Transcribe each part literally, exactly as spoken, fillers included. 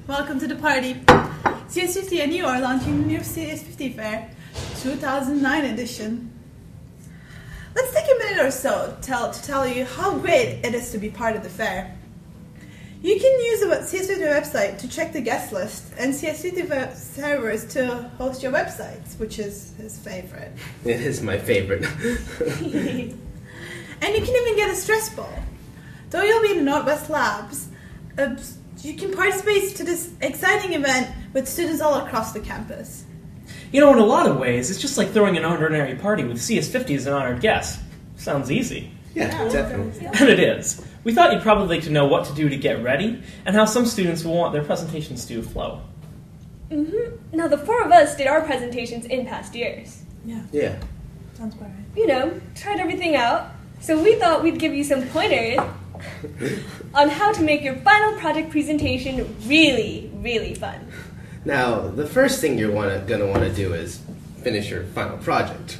welcome to the party. C S fifty and you are launching the new C S fifty Fair, two thousand nine edition. Let's take a minute or so tell, to tell you how great it is to be part of the fair. You can use the C S fifty website to check the guest list and C S fifty servers to host your websites, which is his favorite. It is my favorite. And you can even get a stress ball. Though you'll be in the Northwest Labs, uh, you can participate to this exciting event with students all across the campus. You know, in a lot of ways, it's just like throwing an ordinary party with C S fifty as an honored guest. Sounds easy. Yeah, Yeah, definitely. And it is. We thought you'd probably like to know what to do to get ready, and how some students will want their presentations to flow. Mm-hmm. Now, the four of us did our presentations in past years. Yeah, Yeah. sounds about right. You know, tried everything out, so we thought we'd give you some pointers on how to make your final project presentation really, really fun. Now, the first thing you're wanna, gonna want to do is finish your final project.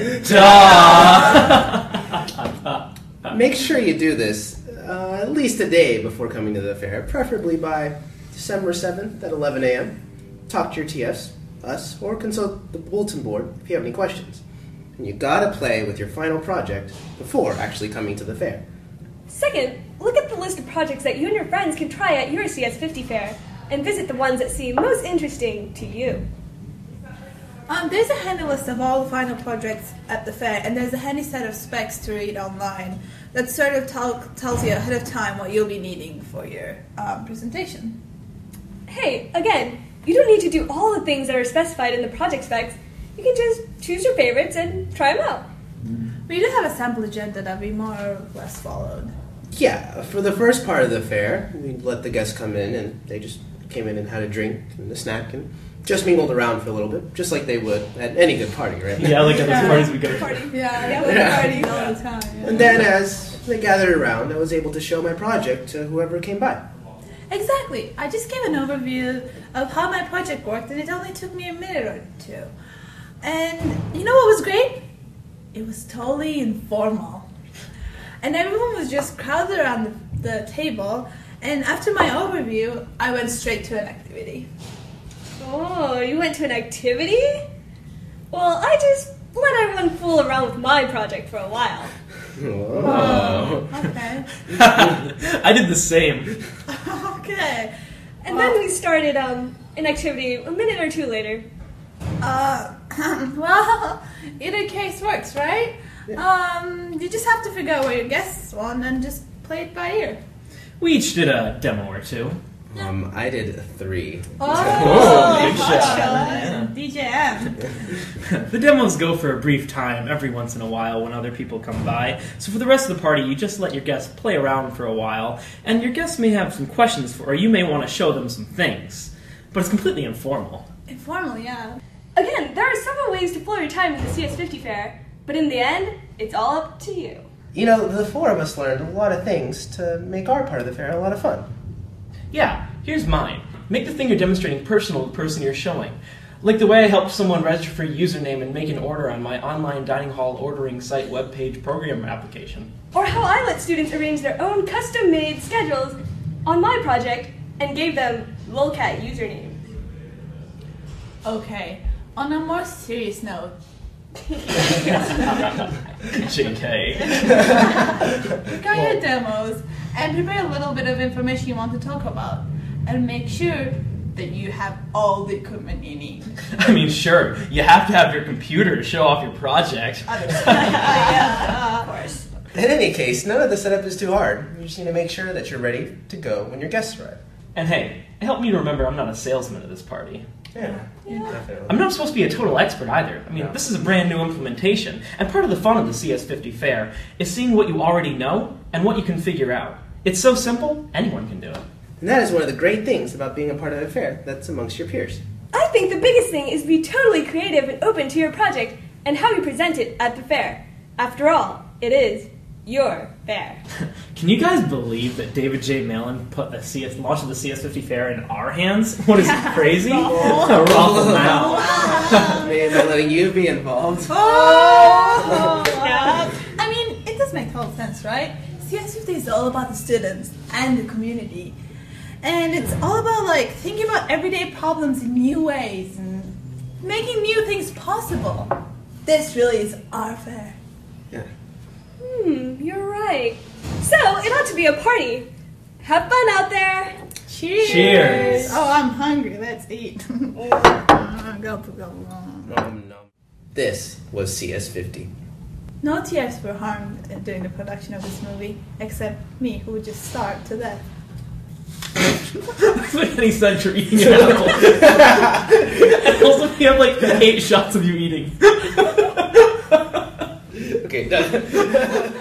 Make sure you do this uh, at least a day before coming to the fair, preferably by December seventh at eleven a.m. Talk to your T Fs, us, or consult the bulletin board if you have any questions. And you gotta play with your final project before actually coming to the fair. Second, look at the list of projects that you and your friends can try at your C S fifty fair, and visit the ones that seem most interesting to you. Um, there's a handy list of all the final projects at the fair, and there's a handy set of specs to read online that sort of tell, tells you ahead of time what you'll be needing for your um, presentation. Hey, again, you don't need to do all the things that are specified in the project specs. You can just choose your favorites and try them out. We do have a sample agenda that we more or less followed. Yeah, for the first part of the fair, we let the guests come in, and they just came in and had a drink and a snack and just mingled around for a little bit, just like they would at any good party, right? Yeah, like at the Yeah. parties we go to. Party. Yeah, Yeah. we Yeah. parties all the time. Yeah. And then as they gathered around, I was able to show my project to whoever came by. Exactly. I just gave an overview of how my project worked, and it only took me a minute or two. And you know what was great? It was totally informal. And everyone was just crowded around the, the table, and after my overview, I went straight to an activity. Oh, you went to an activity? Well, I just let everyone fool around with my project for a while. Oh. Okay. I did the same. Okay. And Well- then we started um, an activity a minute or two later. Uh, well, either case works, right? Um, you just have to figure out where your guests want and just play it by ear. We each did a demo or two. Um, I did three. Oh, big gotcha. shot. Yeah. D J M. The demos go for a brief time every once in a while when other people come by. So for the rest of the party, you just let your guests play around for a while, and your guests may have some questions for, or you may want to show them some things. But it's completely informal. Informal, yeah. Again, there are several ways to fill your time in the C S fifty fair, but in the end, it's all up to you. You know, the four of us learned a lot of things to make our part of the fair a lot of fun. Yeah, here's mine. Make the thing you're demonstrating personal to the person you're showing. Like the way I helped someone register for a username and make an order on my online dining hall ordering site webpage program application. Or how I let students arrange their own custom-made schedules on my project and gave them lolcat username. Okay, on a more serious note, J K. pick out your demos and prepare a little bit of information you want to talk about. And make sure that you have all the equipment you need. I mean, sure, you have to have your computer to show off your project. Yeah, of course. In any case, none of the setup is too hard. You just need to make sure that you're ready to go when your guests arrive. And hey, help me to remember I'm not a salesman at this party. Yeah, definitely. I'm not supposed to be a total expert either. I mean, No. this is a brand new implementation, and part of the fun of the C S fifty Fair is seeing what you already know and what you can figure out. It's so simple, anyone can do it. And that is one of the great things about being a part of a fair that's amongst your peers. I think the biggest thing is to be totally creative and open to your project and how you present it at the fair. After all, it is your fair. Can you guys believe that David J. Malin put the C S launch of the C S fifty Fair in our hands? What is it, crazy? Ruffle now. Man, by letting you be involved. Oh! Yeah. I mean, it does make total sense, right? C S fifty is all about the students and the community. And it's all about like thinking about everyday problems in new ways and making new things possible. This really is our fair. Yeah. Hmm, you're right. So, it ought to be a party. Have fun out there. Cheers! Cheers. Oh, I'm hungry. Let's eat. Uh, go, go, go. Nom, nom. This was C S fifty. No T Fs were harmed during the production of this movie, except me, who would just starve to death. And he said you're eating an apple. And also, we have like eight shots of you eating. Okay, done.